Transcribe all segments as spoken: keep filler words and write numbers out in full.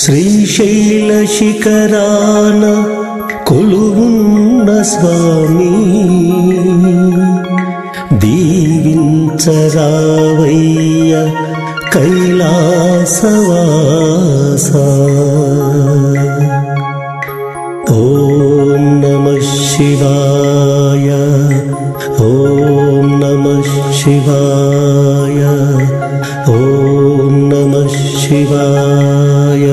శ్రీశైల శిఖరాన కొలువున్న స్వామి దీవించరావయ్య కైలాసవాస. ఓం నమః శివాయ, ఓం నమః శివాయ, ఓం నమః శివాయ.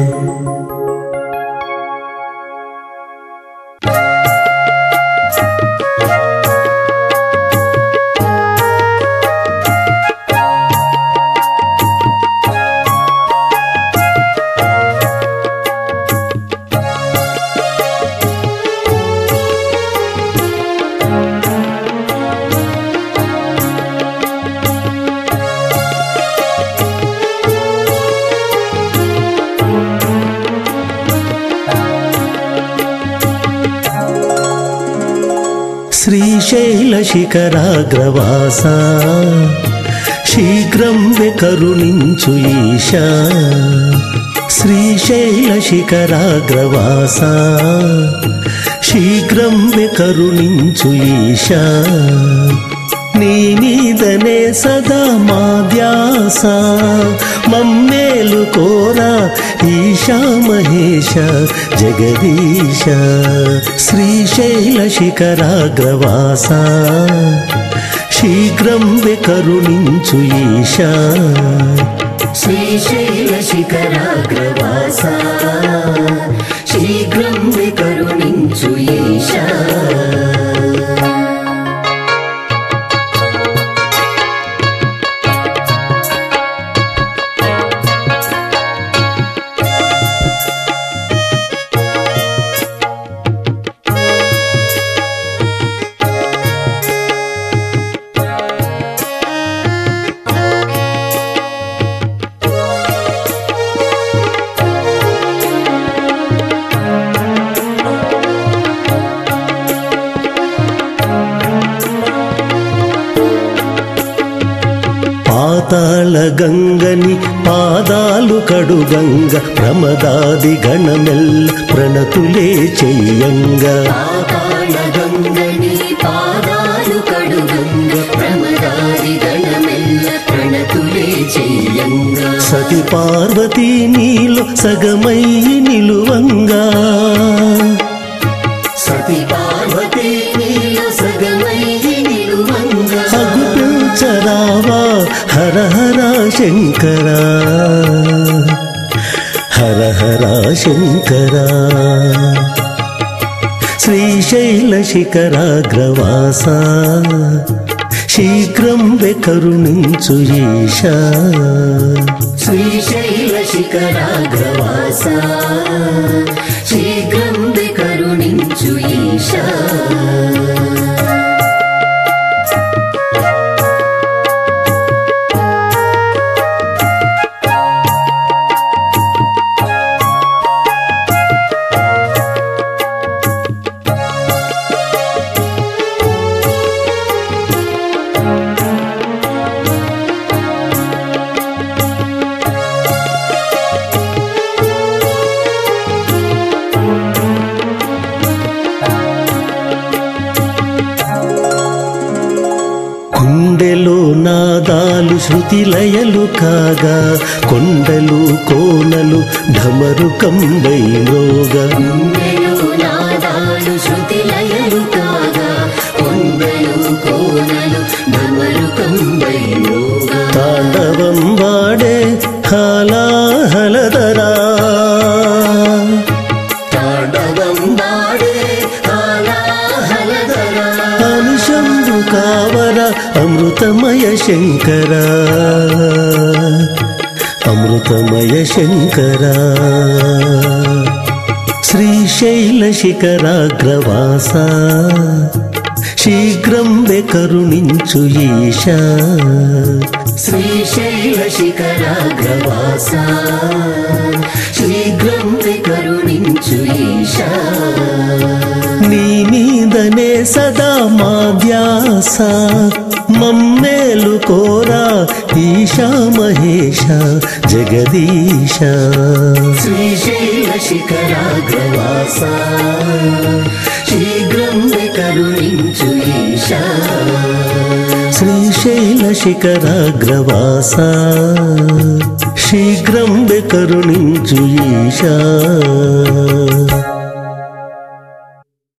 శ్రీశైల శిఖరాగ్రవాస శీఘ్రం కరుణించు ఈశా. శ్రీశైల శిఖరాగ్రవాస శీఘ్రం కరుణించు ఈశా. నీ మీదనే సదా మా ధ్యాస, మమ్మేలు కోరా ఈశా మహేశ జగదీశ. శ్రీశైల శిఖరాగ్రవాస శీఘ్రం కరుణించు ఈశా. శ్రీశైల శిఖరాగ్రవాస శీఘ్రం కరుణించు ఈశా. పాతాళ గంగని పాదాలు కడుగంగ, ప్రమదాది గణమెల్ల ప్రణతులే చెయ్యంగా. పాతాళ గంగని పాదాలు కడుగంగ, ప్రమదాది గణమెల్ల ప్రణతులే చెయ్యంగా. సతి పార్వతీ నీలో సగమై నిలువంగా, సతి పార్వతీ నీలో సగమై నిలువంగా. అగుపించరావా హర హర శంకర, హర హర శంకర. శ్రీశైల శిఖరాగ్రవాస శీఘ్రం కరుణించు ఈశా. శ్రీశైల శిఖరాగ్రవాస శీఘ్రం కరుణించు ఈశా. గుండెలో నాదాలు శృతి లయలు కాగా, కొండలు కోనలు ఢమరుకం వైమోగా. గుండెలో నాదాలు శృతి లయలు కాగా, కొండలు కోనలు ఢమరుకం వైమోగా. తాండవం వాడే హాలాహలధరా, తాండవం వాడే హాలాహలధరా. అనుశంభు కావర అమృతమయ శంకర, అమృతమయ శంకర. శ్రీశైల శిఖరాగ్రవాస శీఘ్రం కరుణించు ఈశా. శ్రీశైల శిఖరాగ్రవాస శీఘ్రం కరుణించు ఈశా. నీ మీదనే సదా మా ధ్యాస, మమ్మేలు కోరా ఈశా మహేశ జగదీశ. శ్రీ శీఘ్రం కరుణించు ఈశా శ్రీశైల శిఖరాగ్రవాస శీఘ్రం కరుణించు ఈశా